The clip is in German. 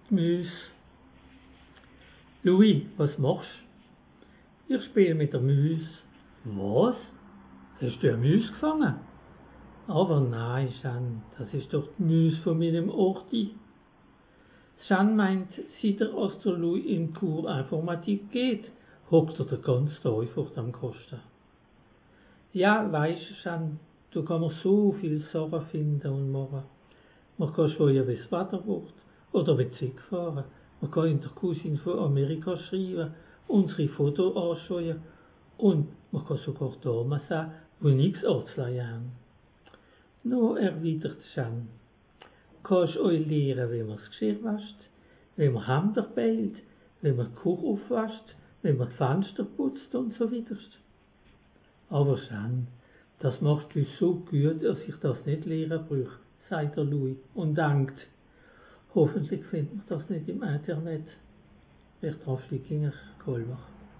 Müs. Louis, was machst du? Ich spiele mit der Müs. Was? Hast du eine Müs gefangen? Aber nein, Jeanne, das ist doch die Müs von meinem Orti. Jeanne meint, seit er aus der Louis in Cours Informatik geht, hockt er den ganzen Tag vor dem Kosten. Ja, weisst Jeanne, du kannst so viel Sachen finden und machen. Man kann schauen, wie das Wetter wird, oder wie die Zeit fahren. Man kann in der Cousine von Amerika schreiben, unsere Fotos anschauen und man kann sogar Damen sehen, die nichts anzulegen haben. No, erwidert Jeanne, kannst euch lehren, wie man das Geschirr wascht, wie man Hemder beilt, wie man die Küche aufwascht, wie man die Fenster putzt und so weiter. Aber Jeanne, das macht uns so gut, dass ich das nicht lehren brauche, sagt der Louis und denkt, hoffentlich findet man das nicht im Internet. Bertrand Flickinger, Kolmar.